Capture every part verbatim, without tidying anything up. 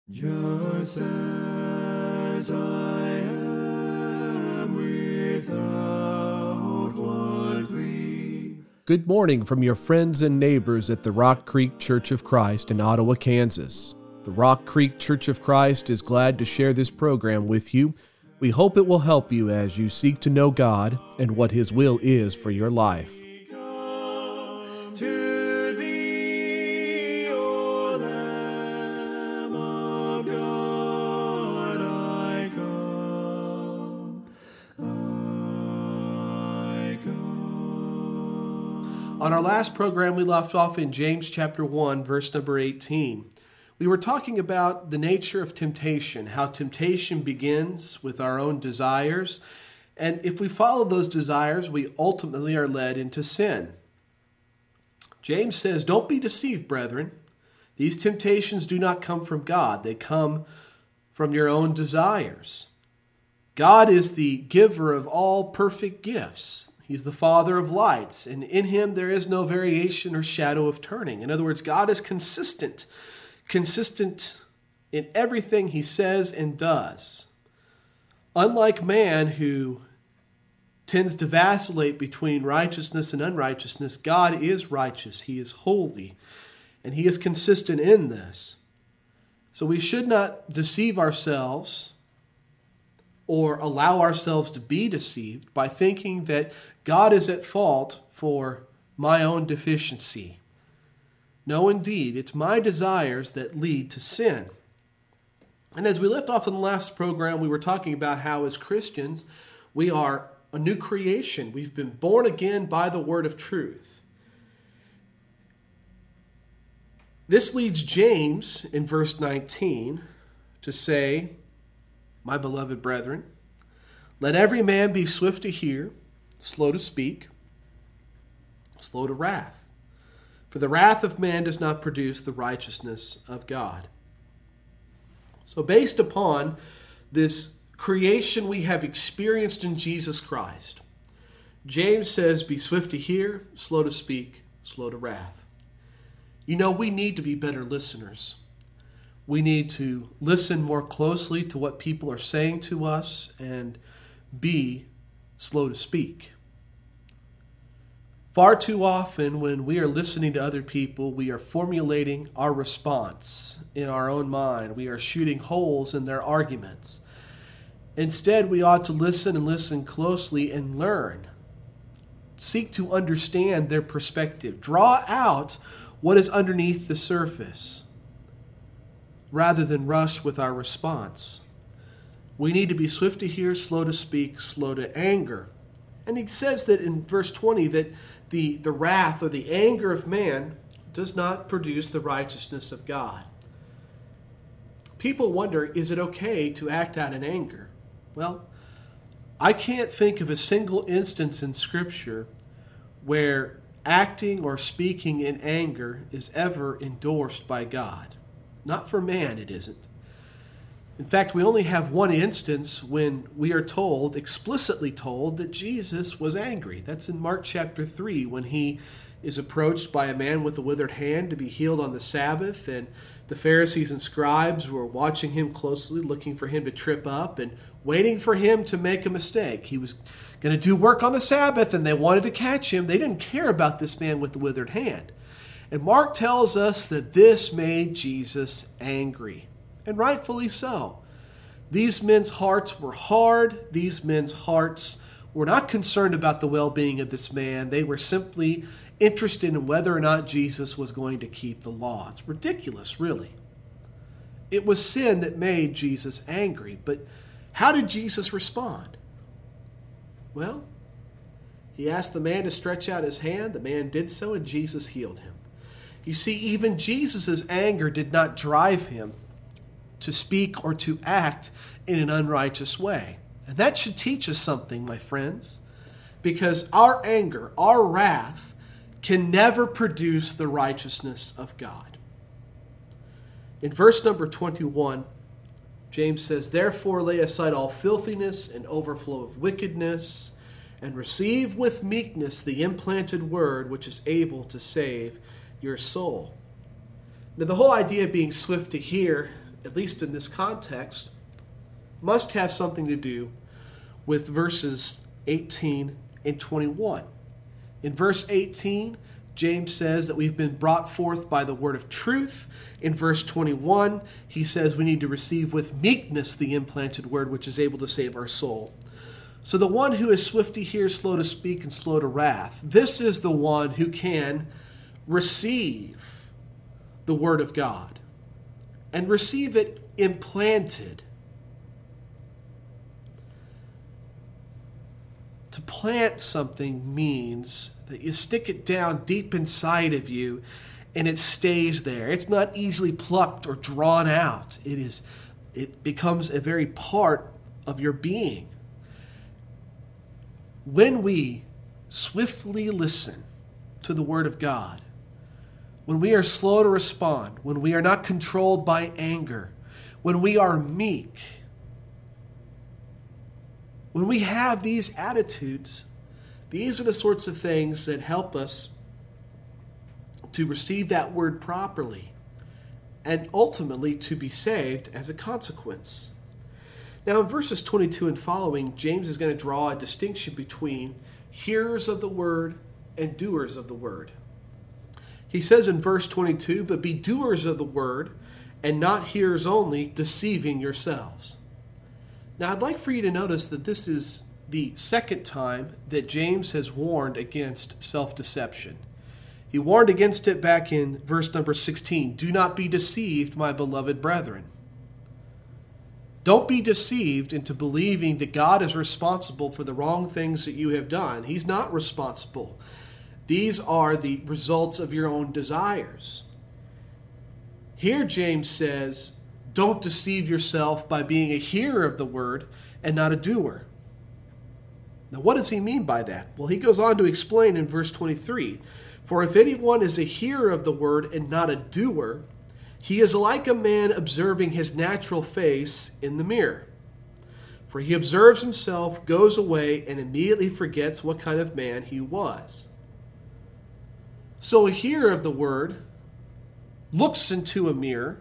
Just as I am without one plea. Good morning from your friends and neighbors at the Rock Creek Church of Christ in Ottawa, Kansas. The Rock Creek Church of Christ is glad to share this program with you. We hope it will help you as you seek to know God and what His will is for your life. To thee, O Lamb of God, I come, I come. On our last program, we left off in James chapter one, verse number eighteen. We were talking about the nature of temptation, how temptation begins with our own desires, and if we follow those desires, we ultimately are led into sin. James says, "Don't be deceived, brethren. These temptations do not come from God. They come from your own desires. God is the giver of all perfect gifts. He's the Father of lights, and in Him there is no variation or shadow of turning." In other words, God is consistent, consistent in everything He says and does. Unlike man, who tends to vacillate between righteousness and unrighteousness, God is righteous. He is holy, and He is consistent in this. So we should not deceive ourselves or allow ourselves to be deceived by thinking that God is at fault for my own deficiency. No, indeed, it's my desires that lead to sin. And as we left off in the last program, we were talking about how as Christians, we are a new creation. We've been born again by the word of truth. This leads James in verse nineteen to say, "My beloved brethren, let every man be swift to hear, slow to speak, slow to wrath. For the wrath of man does not produce the righteousness of God." So based upon this creation we have experienced in Jesus Christ, James says, be swift to hear, slow to speak, slow to wrath. You know, we need to be better listeners. We need to listen more closely to what people are saying to us and be slow to speak. Far too often when we are listening to other people, we are formulating our response in our own mind. We are shooting holes in their arguments. Instead, we ought to listen and listen closely and learn. Seek to understand their perspective. Draw out what is underneath the surface rather than rush with our response. We need to be swift to hear, slow to speak, slow to anger. And he says that in verse twenty that the, the wrath or the anger of man does not produce the righteousness of God. People wonder, is it okay to act out in anger? Well, I can't think of a single instance in Scripture where acting or speaking in anger is ever endorsed by God. Not for man, it isn't. In fact, we only have one instance when we are told, explicitly told, that Jesus was angry. That's in Mark chapter three, when he is approached by a man with a withered hand to be healed on the Sabbath, and the Pharisees and scribes were watching him closely, looking for him to trip up and waiting for him to make a mistake. He was going to do work on the Sabbath, and they wanted to catch him. They didn't care about this man with the withered hand. And Mark tells us that this made Jesus angry. And rightfully so. These men's hearts were hard. These men's hearts were not concerned about the well-being of this man. They were simply interested in whether or not Jesus was going to keep the law. It's ridiculous, really. It was sin that made Jesus angry. But how did Jesus respond? Well, he asked the man to stretch out his hand. The man did so, and Jesus healed him. You see, even Jesus' anger did not drive him to speak or to act in an unrighteous way. And that should teach us something, my friends, because our anger, our wrath, can never produce the righteousness of God. In verse number twenty-one, James says, "Therefore lay aside all filthiness and overflow of wickedness, and receive with meekness the implanted word which is able to save your soul." Now, the whole idea of being swift to hear at least in this context, must have something to do with verses eighteen and twenty-one. In verse eighteen, James says that we've been brought forth by the word of truth. In verse twenty-one, he says we need to receive with meekness the implanted word, which is able to save our soul. So the one who is swift to hear, slow to speak, and slow to wrath, this is the one who can receive the word of God and receive it implanted. To plant something means that you stick it down deep inside of you and it stays there. It's not easily plucked or drawn out. It is, it becomes a very part of your being. When we swiftly listen to the word of God, when we are slow to respond, when we are not controlled by anger, when we are meek, when we have these attitudes, these are the sorts of things that help us to receive that word properly and ultimately to be saved as a consequence. Now in verses twenty-two and following, James is going to draw a distinction between hearers of the word and doers of the word. He says in verse twenty-two, "But be doers of the word and not hearers only, deceiving yourselves." Now I'd like for you to notice that this is the second time that James has warned against self-deception. He warned against it back in verse number sixteen. "Do not be deceived, my beloved brethren." Don't be deceived into believing that God is responsible for the wrong things that you have done. He's not responsible. These are the results of your own desires. Here James says, don't deceive yourself by being a hearer of the word and not a doer. Now what does he mean by that? Well, he goes on to explain in verse twenty-three, "For if anyone is a hearer of the word and not a doer, he is like a man observing his natural face in the mirror. For he observes himself, goes away, and immediately forgets what kind of man he was." So a hearer of the word looks into a mirror,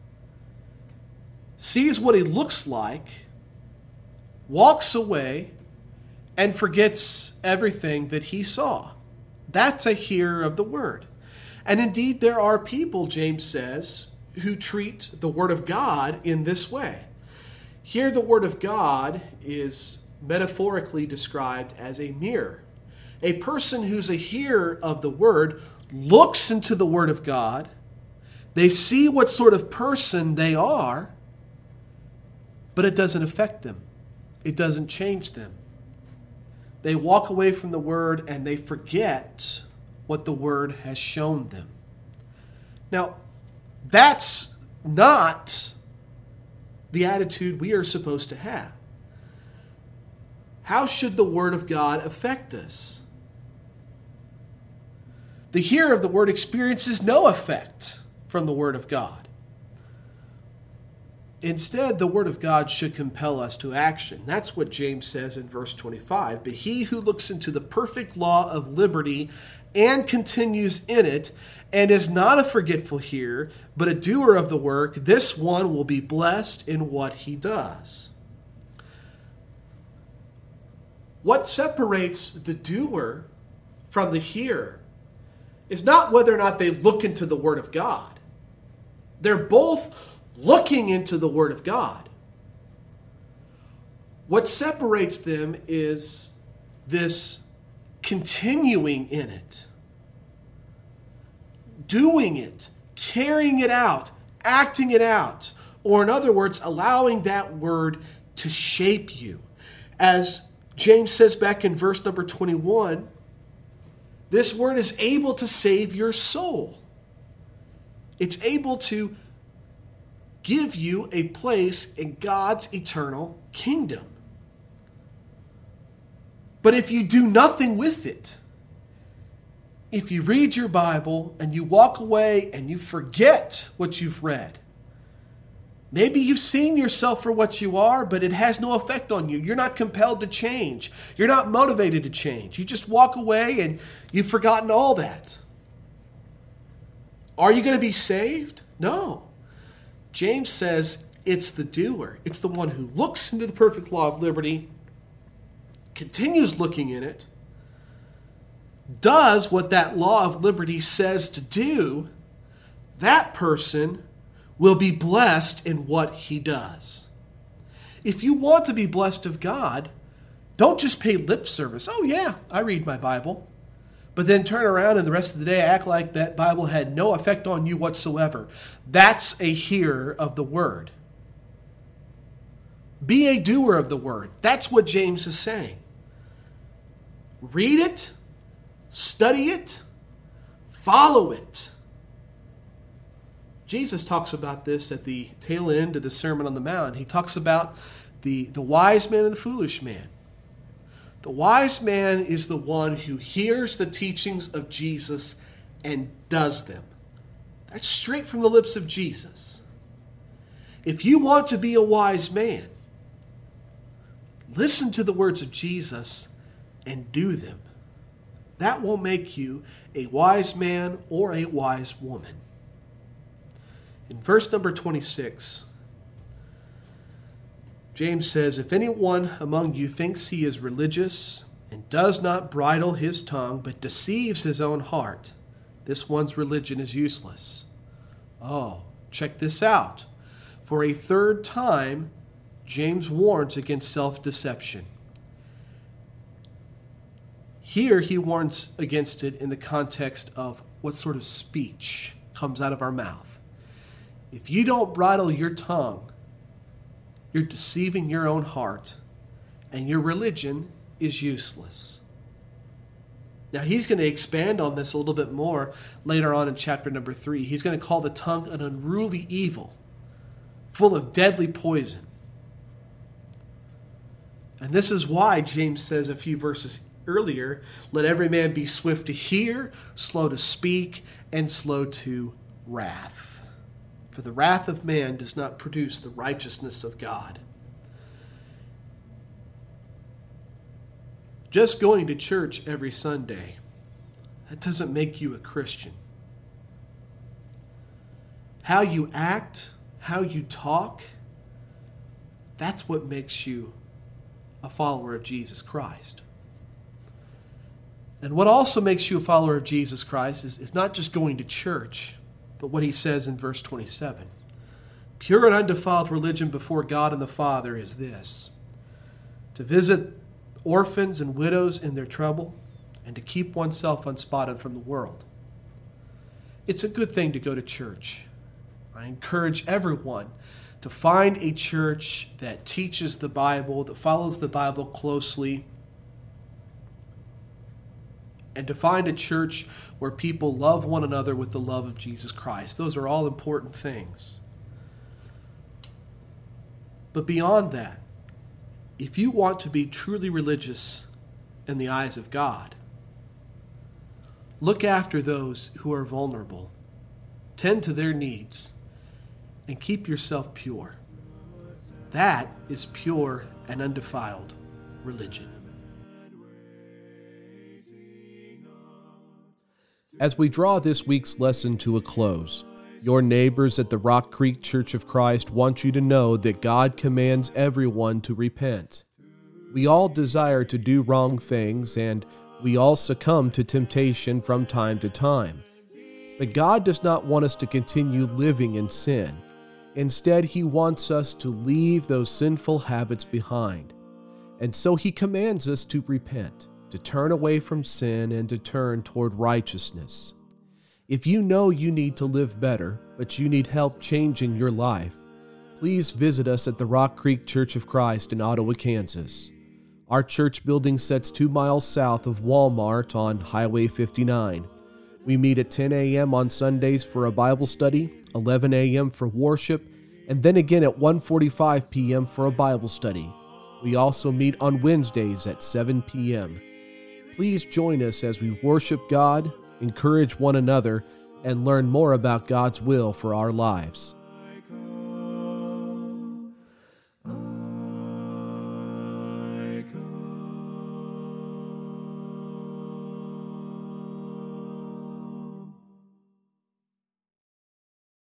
sees what he looks like, walks away, and forgets everything that he saw. That's a hearer of the word. And indeed, there are people, James says, who treat the word of God in this way. Here, the word of God is metaphorically described as a mirror. A person who's a hearer of the word looks into the word of God. They see what sort of person they are, but it doesn't affect them. It doesn't change them. They walk away from the word and they forget what the word has shown them. Now, that's not the attitude we are supposed to have. How should the word of God affect us? The hearer of the word experiences no effect from the word of God. Instead, the word of God should compel us to action. That's what James says in verse twenty-five. "But he who looks into the perfect law of liberty and continues in it, and is not a forgetful hearer, but a doer of the work, this one will be blessed in what he does." What separates the doer from the hearer is not whether or not they look into the word of God. They're both looking into the word of God. What separates them is this continuing in it, doing it, carrying it out, acting it out, or in other words, allowing that word to shape you. As James says back in verse number twenty-one, this word is able to save your soul. It's able to give you a place in God's eternal kingdom. But if you do nothing with it, if you read your Bible and you walk away and you forget what you've read, maybe you've seen yourself for what you are, but it has no effect on you. You're not compelled to change. You're not motivated to change. You just walk away and you've forgotten all that. Are you going to be saved? No. James says it's the doer. It's the one who looks into the perfect law of liberty, continues looking in it, does what that law of liberty says to do. That person will be blessed in what he does. If you want to be blessed of God, don't just pay lip service. Oh yeah, I read my Bible. But then turn around and the rest of the day act like that Bible had no effect on you whatsoever. That's a hearer of the word. Be a doer of the word. That's what James is saying. Read it, study it, follow it. Jesus talks about this at the tail end of the Sermon on the Mount. He talks about the, the wise man and the foolish man. The wise man is the one who hears the teachings of Jesus and does them. That's straight from the lips of Jesus. If you want to be a wise man, listen to the words of Jesus and do them. That will make you a wise man or a wise woman. In verse number twenty-six, James says, if anyone among you thinks he is religious and does not bridle his tongue, but deceives his own heart, this one's religion is useless. Oh, check this out. For a third time, James warns against self-deception. Here he warns against it in the context of what sort of speech comes out of our mouth. If you don't bridle your tongue, you're deceiving your own heart, and your religion is useless. Now, he's going to expand on this a little bit more later on in chapter number three. He's going to call the tongue an unruly evil, full of deadly poison. And this is why James says a few verses earlier, let every man be swift to hear, slow to speak, and slow to wrath. For the wrath of man does not produce the righteousness of God. Just going to church every Sunday, that doesn't make you a Christian. How you act, how you talk, that's what makes you a follower of Jesus Christ. And what also makes you a follower of Jesus Christ is, is not just going to church, but what he says in verse twenty-seven. Pure and undefiled religion before God and the Father is this: to visit orphans and widows in their trouble, and to keep oneself unspotted from the world. It's a good thing to go to church. I encourage everyone to find a church that teaches the Bible, that follows the Bible closely, and to find a church where people love one another with the love of Jesus Christ. Those are all important things. But beyond that, if you want to be truly religious in the eyes of God, look after those who are vulnerable, tend to their needs, and keep yourself pure. That is pure and undefiled religion. As we draw this week's lesson to a close, your neighbors at the Rock Creek Church of Christ want you to know that God commands everyone to repent. We all desire to do wrong things, and we all succumb to temptation from time to time. But God does not want us to continue living in sin. Instead, He wants us to leave those sinful habits behind. And so He commands us to repent, to turn away from sin and to turn toward righteousness. If you know you need to live better, but you need help changing your life, please visit us at the Rock Creek Church of Christ in Ottawa, Kansas. Our church building sits two miles south of Walmart on Highway fifty-nine. We meet at ten a.m. on Sundays for a Bible study, eleven a.m. for worship, and then again at one forty-five p.m. for a Bible study. We also meet on Wednesdays at seven p.m. Please join us as we worship God, encourage one another, and learn more about God's will for our lives.